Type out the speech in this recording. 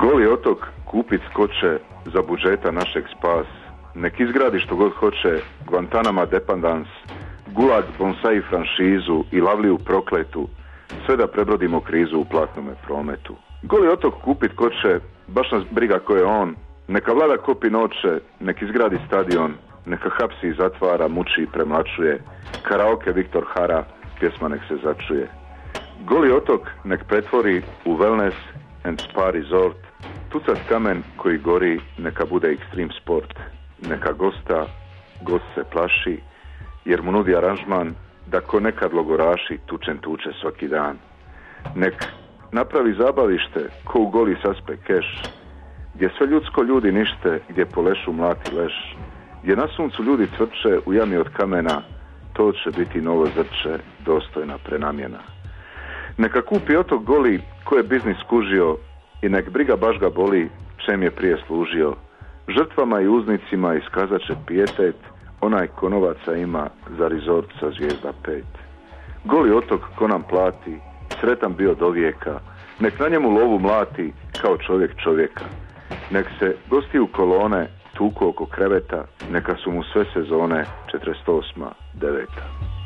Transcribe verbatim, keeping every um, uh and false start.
Goli otok kupit skoče za budžeta našeg spas. Nek izgradi što god hoće Guantanama dependans, Gulag bonsai franšizu i Lavliju prokletu, sve da prebrodimo krizu u platnome prometu. Goli otok kupit koče, baš nas briga ko je on, neka vlada kopi noće, nek izgradi stadion, neka hapsi i zatvara, muči i premlačuje, karaoke Viktor Hara, pjesma nek se začuje. Goli otok nek pretvori u wellness and spa resort, tucat kamen koji gori neka bude extreme sport, neka gosta, gost se plaši, jer mu nudi aranžman da ko nekad logoraši tučen tuče svaki dan. Nek napravi zabavište ko u Goli saspe keš, gdje sve ljudsko ljudi nište, gdje po lešu mlati leš, gdje na suncu ljudi cvrče u jami od kamena, to će biti novo zrče, dostojna prenamjena. Neka kupi otok Goli ko je biznis skužio i nek briga baš ga boli čem je prije služio. Žrtvama i uznicima iskazat će pijetet, onaj ko novaca ima za rezort sa zvijezda pet. Goli otok ko nam plati, sretan bio do vijeka, nek na njemu lovu mlati kao čovjek čovjeka. Nek se gosti u kolone tuku oko kreveta, neka su mu sve sezone četrdeset osma deveta